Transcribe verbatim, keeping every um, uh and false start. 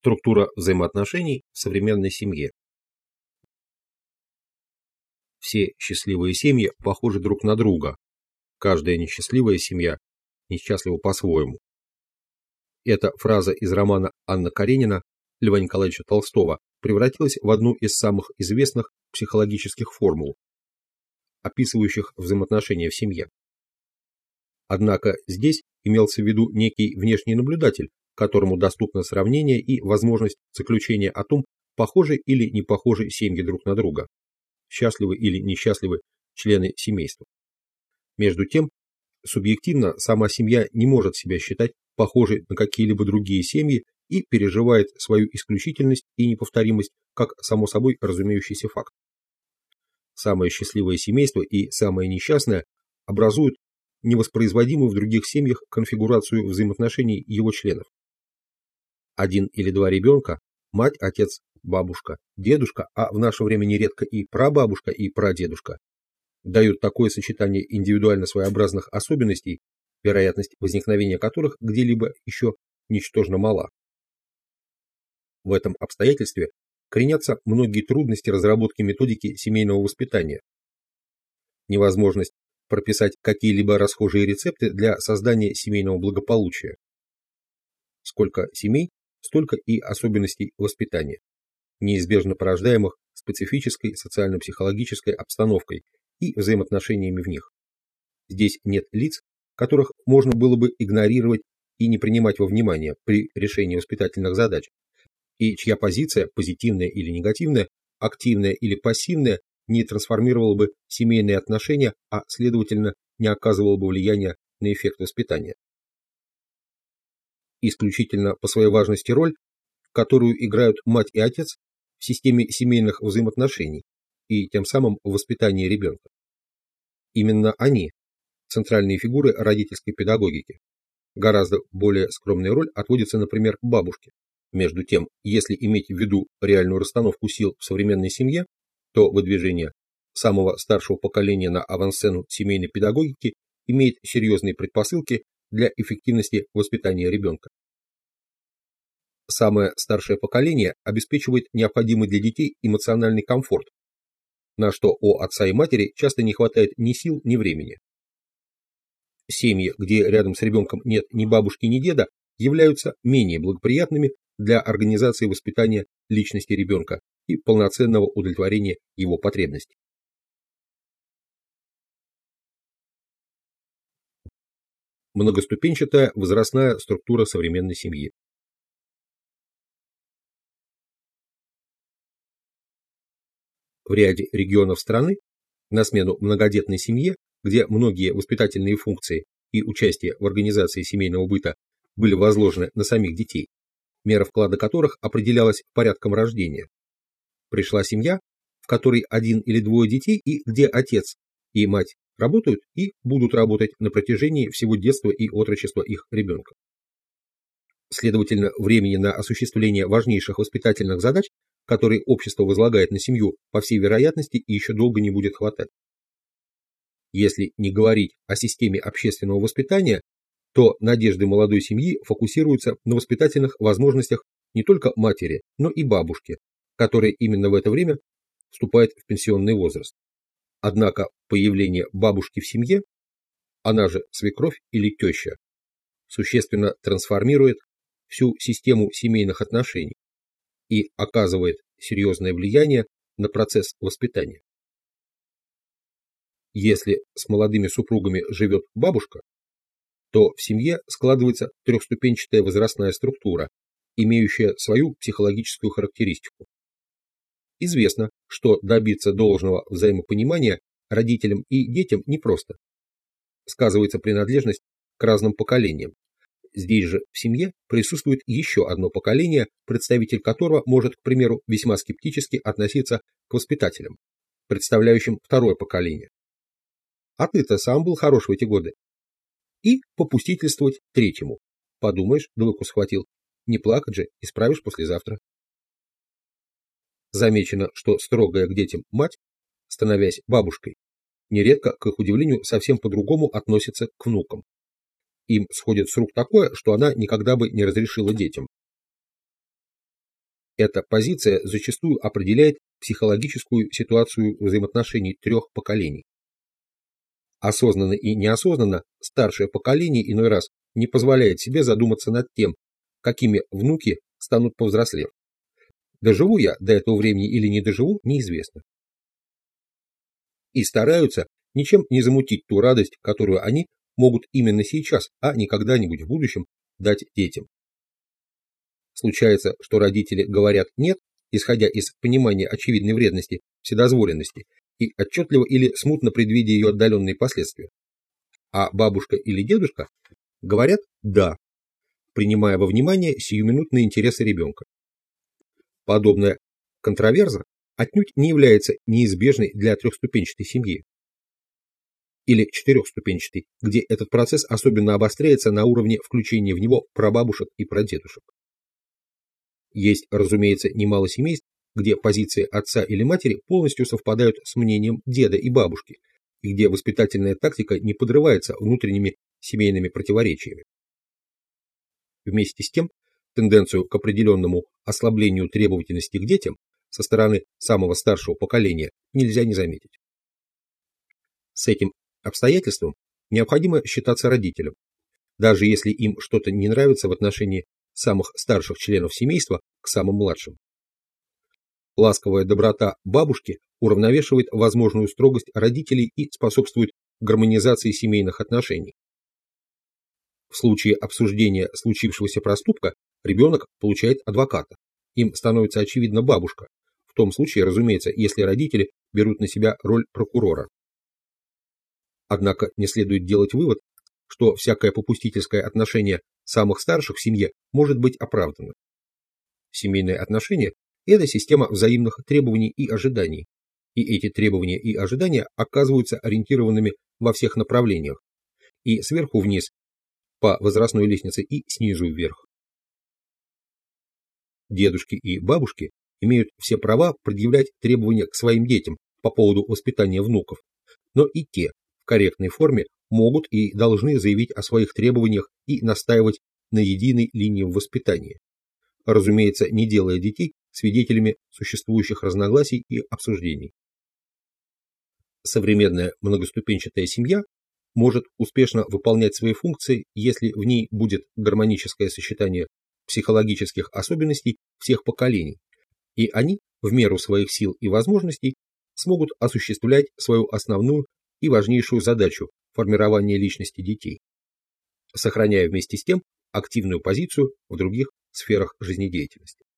Структура взаимоотношений в современной семье. Все счастливые семьи похожи друг на друга. Каждая несчастливая семья несчастлива по-своему. Эта фраза из романа Анна Каренина Льва Николаевича Толстого превратилась в одну из самых известных психологических формул, описывающих взаимоотношения в семье. Однако здесь имелся в виду некий внешний наблюдатель, которому доступно сравнение и возможность заключения о том, похожи или не похожи семьи друг на друга, счастливы или несчастливы члены семейства. Между тем, субъективно сама семья не может себя считать похожей на какие-либо другие семьи и переживает свою исключительность и неповторимость как само собой разумеющийся факт. Самое счастливое семейство и самое несчастное образуют невоспроизводимую в других семьях конфигурацию взаимоотношений его членов. Один или два ребенка, мать, отец, бабушка, дедушка, а в наше время нередко и прабабушка, и прадедушка, дают такое сочетание индивидуально своеобразных особенностей, вероятность возникновения которых где-либо еще ничтожно мала. В этом обстоятельстве коренятся многие трудности разработки методики семейного воспитания. Невозможность прописать какие-либо расхожие рецепты для создания семейного благополучия. Сколько семей, столько и особенностей воспитания, неизбежно порождаемых специфической социально-психологической обстановкой и взаимоотношениями в них. Здесь нет лиц, которых можно было бы игнорировать и не принимать во внимание при решении воспитательных задач, и чья позиция, позитивная или негативная, активная или пассивная, не трансформировала бы семейные отношения, а, следовательно, не оказывала бы влияния на эффект воспитания. Исключительно по своей важности роль, которую играют мать и отец в системе семейных взаимоотношений и тем самым в воспитании ребенка. Именно они – центральные фигуры родительской педагогики. Гораздо более скромная роль отводится, например, бабушке. Между тем, если иметь в виду реальную расстановку сил в современной семье, то выдвижение самого старшего поколения на авансцену семейной педагогики имеет серьезные предпосылки для эффективности воспитания ребенка. Самое старшее поколение обеспечивает необходимый для детей эмоциональный комфорт, на что у отца и матери часто не хватает ни сил, ни времени. Семьи, где рядом с ребенком нет ни бабушки, ни деда, являются менее благоприятными для организации воспитания личности ребенка и полноценного удовлетворения его потребностей. Многоступенчатая возрастная структура современной семьи. В ряде регионов страны на смену многодетной семье, где многие воспитательные функции и участие в организации семейного быта были возложены на самих детей, мера вклада которых определялась порядком рождения, пришла семья, в которой один или двое детей и где отец и мать работают и будут работать на протяжении всего детства и отрочества их ребенка. Следовательно, времени на осуществление важнейших воспитательных задач, которые общество возлагает на семью, по всей вероятности, еще долго не будет хватать. Если не говорить о системе общественного воспитания, то надежды молодой семьи фокусируются на воспитательных возможностях не только матери, но и бабушки, которая именно в это время вступает в пенсионный возраст. Однако появление бабушки в семье, она же свекровь или теща, существенно трансформирует всю систему семейных отношений и оказывает серьезное влияние на процесс воспитания. Если с молодыми супругами живет бабушка, то в семье складывается трехступенчатая возрастная структура, имеющая свою психологическую характеристику. Известно, что добиться должного взаимопонимания родителям и детям непросто. Сказывается принадлежность к разным поколениям. Здесь же в семье присутствует еще одно поколение, представитель которого может, к примеру, весьма скептически относиться к воспитателям, представляющим второе поколение. А ты-то сам был хорош в эти годы. И попустительствовать третьему. Подумаешь, двойку схватил. Не плакать же, исправишь послезавтра. Замечено, что строгая к детям мать, становясь бабушкой, нередко, к их удивлению, совсем по-другому относится к внукам. Им сходит с рук такое, что она никогда бы не разрешила детям. Эта позиция зачастую определяет психологическую ситуацию взаимоотношений трех поколений. Осознанно и неосознанно старшее поколение иной раз не позволяет себе задуматься над тем, какими внуки станут повзрослев. Доживу я до этого времени или не доживу, неизвестно. И стараются ничем не замутить ту радость, которую они могут именно сейчас, а не когда-нибудь в будущем дать детям. Случается, что родители говорят «нет», исходя из понимания очевидной вредности вседозволенности и отчетливо или смутно предвидя ее отдаленные последствия. А бабушка или дедушка говорят «да», принимая во внимание сиюминутные интересы ребенка. Подобная контраверза отнюдь не является неизбежной для трехступенчатой семьи или четырехступенчатой, где этот процесс особенно обостряется на уровне включения в него прабабушек и прадедушек. Есть, разумеется, немало семейств, где позиции отца или матери полностью совпадают с мнением деда и бабушки, и где воспитательная тактика не подрывается внутренними семейными противоречиями. Вместе с тем, тенденцию к определенному ослаблению требовательности к детям со стороны самого старшего поколения нельзя не заметить. С этим обстоятельством необходимо считаться родителям, даже если им что-то не нравится в отношении самых старших членов семейства к самым младшим. Ласковая доброта бабушки уравновешивает возможную строгость родителей и способствует гармонизации семейных отношений. В случае обсуждения случившегося проступка ребенок получает адвоката. Им становится очевидна бабушка. В том случае, разумеется, если родители берут на себя роль прокурора. Однако не следует делать вывод, что всякое попустительское отношение самых старших в семье может быть оправдано. Семейные отношения – это система взаимных требований и ожиданий, и эти требования и ожидания оказываются ориентированными во всех направлениях, и сверху вниз по возрастной лестнице, и снизу вверх. Дедушки и бабушки имеют все права предъявлять требования к своим детям по поводу воспитания внуков, но и те в корректной форме могут и должны заявить о своих требованиях и настаивать на единой линии в воспитании, разумеется, не делая детей свидетелями существующих разногласий и обсуждений. Современная многоступенчатая семья может успешно выполнять свои функции, если в ней будет гармоническое сочетание психологических особенностей всех поколений, и они, в меру своих сил и возможностей, смогут осуществлять свою основную и важнейшую задачу формирования личности детей, сохраняя вместе с тем активную позицию в других сферах жизнедеятельности.